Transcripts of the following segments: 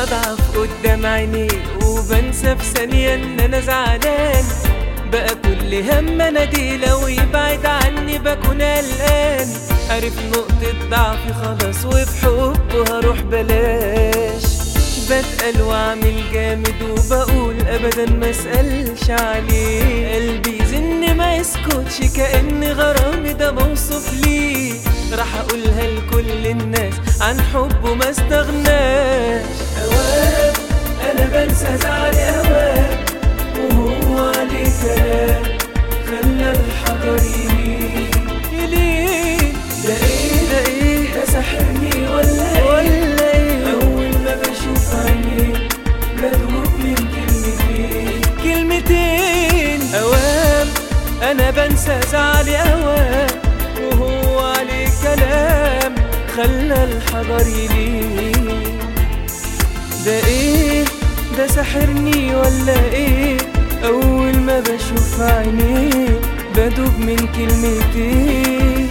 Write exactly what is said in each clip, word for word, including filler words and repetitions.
بضعف قدام عينيه وبنسى في ثانية ان انا زعلان. بقى كل هم اناديه لو يبعد عني بكون قلقان. عارف نقطة ضعفي خلاص وفي حبه هروح بلاش. بتقل واعمل جامد وبقول ابدا ما اسألش عليه. قلبي يزن ما يسكتش كأن غرامي ده موصوف ليه. راح اقولها لكل الناس عن حبه ما استغناش. اوام انا بنسى زعلي اوام وهو عليه كلام خلى الحجر يلين. ده ايه ده ايه ده ساحرني ولا ايه ولا ايه؟ اول ما بشوف عينيه بدوب من كلمتين كلمتين. اوام انا بنسى زعلي اوام وهو عليه كلام خلى الحجر يلين. ده ايه ده ساحرني ولا ايه؟ اول ما بشوف عينيه بدوب من كلمتين.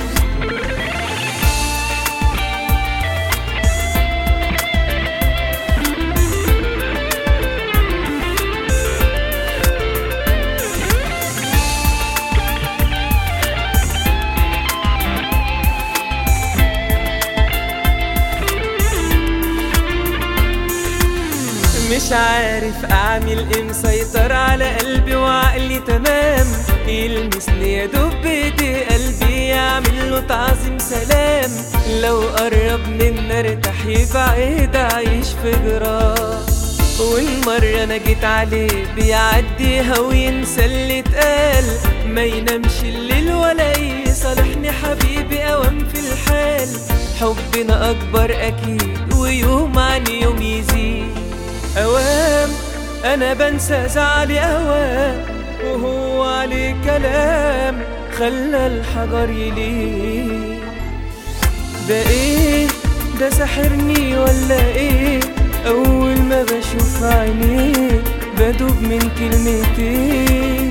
مش عارف اعمل ايه مسيطر على قلبي وعقلي تمام. يلمسني يا دوب بايدي قلبي يعمل له تعظيم سلام. لو قرب منا ارتاح يبعد اعيش في جراح. والمرة انا جيت عليه بيعديها وينسى اللي اتقال. ما ينامش الليل ولا يصالحني حبيبي اوام في الحال. حبنا اكبر اكيد ويوم عن يوم يزيد. اوام انا بنسى زعلي اوام وهو عليه كلام خلى الحجر يلين. ده ايه ده ساحرني ولا ايه؟ اول ما بشوف عينيه بدوب من كلمتين.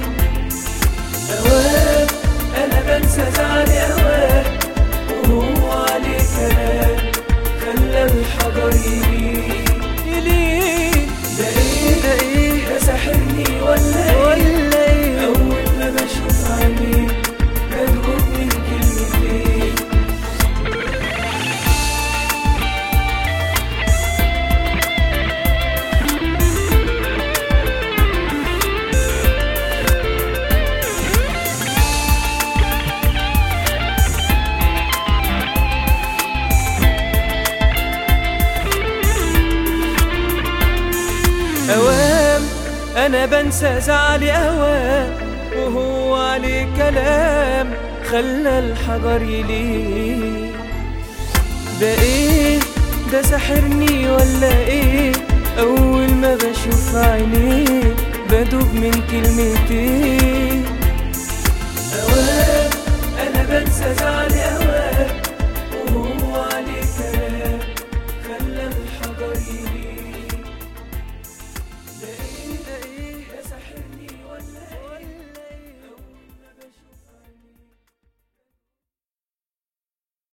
اوام انا بنسى زعلي اوام وهو عليه كلام خلى الحجر يلين. ده ايه ده ايه ده ساحرني ولا ايه ولا ايه؟ اول ما بشوف عينيه بدوب من كلمتين. اوام انا بنسى زعلي اوام وهو عليه كلام خلى الحجر يلين. ده ايه ده ساحرني ولا ايه؟ اول ما بشوف عينيه بدوب من كلمتين. اوام انا بنسى زعلي اوام